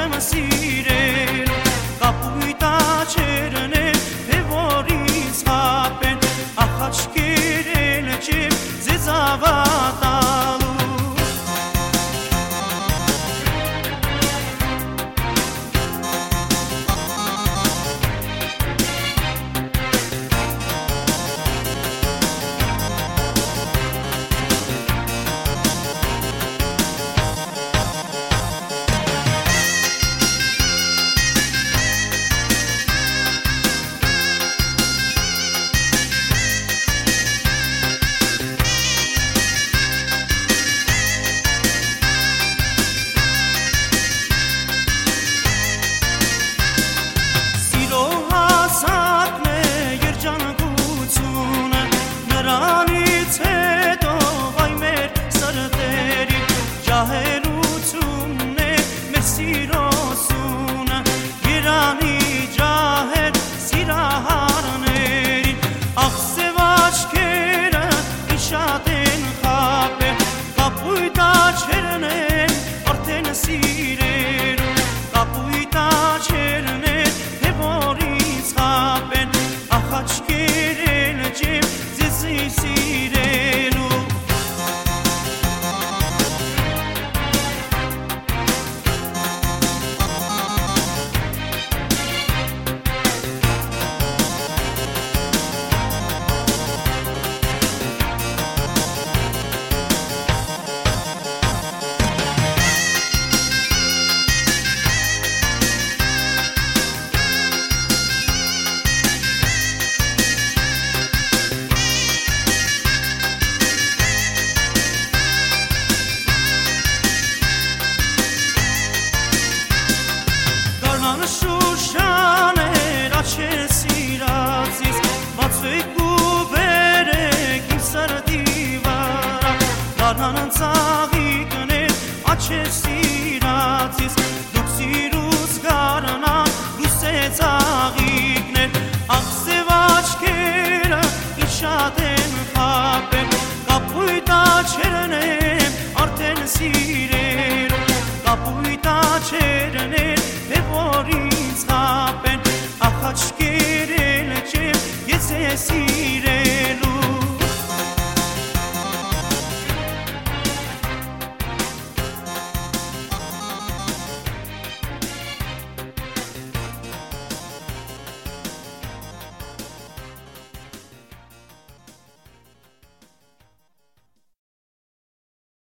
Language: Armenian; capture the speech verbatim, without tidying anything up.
չեմ սիրել կապույտ աչերն են թե որից խապեն ախ աչքերն չեմ ձեզ ավատալու Շուշաներ աչեր սիրածիս բացվեք ու բերեք իմ սրտի վրա դառնան ծաղիկներ աչեր սիրածիս դուք սիրուց գարանան լուսե ծաղիկներ ախ սև աչքերը ինչ շատ են խապել կապույտ աչերն եմ արդեն սիրել կապույտ